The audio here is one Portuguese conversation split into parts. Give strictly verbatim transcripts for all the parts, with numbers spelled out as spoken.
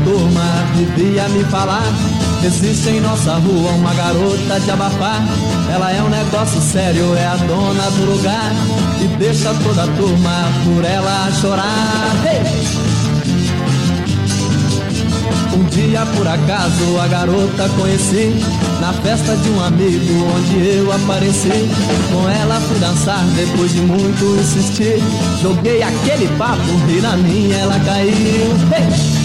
turma devia me falar. Existe em nossa rua uma garota de abafar. Ela é um negócio sério, é a dona do lugar e deixa toda a turma por ela chorar. Hey! Um dia por acaso a garota conheci na festa de um amigo onde eu apareci. Com ela fui dançar depois de muito insistir. Joguei aquele papo e na minha ela caiu. Hey!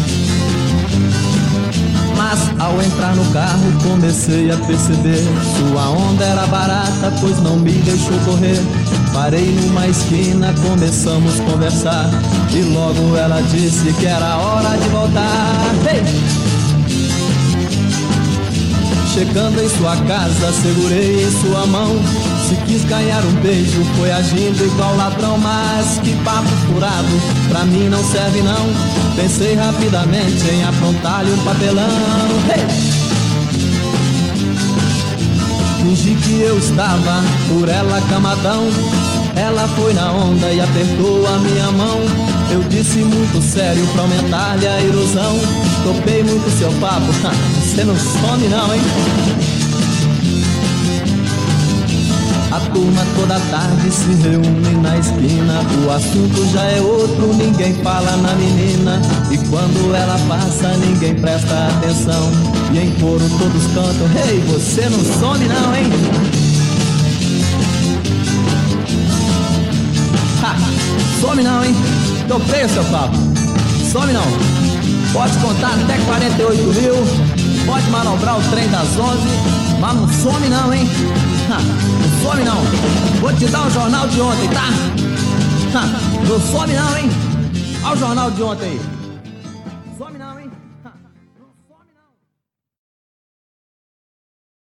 Mas ao entrar no carro comecei a perceber sua onda era barata, pois não me deixou correr. Parei numa esquina, começamos a conversar e logo ela disse que era hora de voltar. Hey! Chegando em sua casa, segurei em sua mão. Se quis ganhar um beijo, foi agindo igual ladrão. Mas que papo furado, pra mim não serve não. Pensei rapidamente em aprontar-lhe um papelão. Hey! Fingi que eu estava por ela camadão. Ela foi na onda e apertou a minha mão. Eu disse muito sério pra aumentar-lhe a ilusão. Topei muito seu papo, você não some não, hein? A turma toda tarde se reúne na esquina. O assunto já é outro, ninguém fala na menina. E quando ela passa, ninguém presta atenção. E em coro todos cantam, ei, você não some não, hein? Ha, some não, hein? Topei o seu papo, some não. Pode contar até quarenta e oito mil, pode manobrar o trem das onze, mas não some não, hein? Ha, não some não. Vou te dar o jornal de ontem, tá? Ha, não some não, hein? Olha o jornal de ontem aí.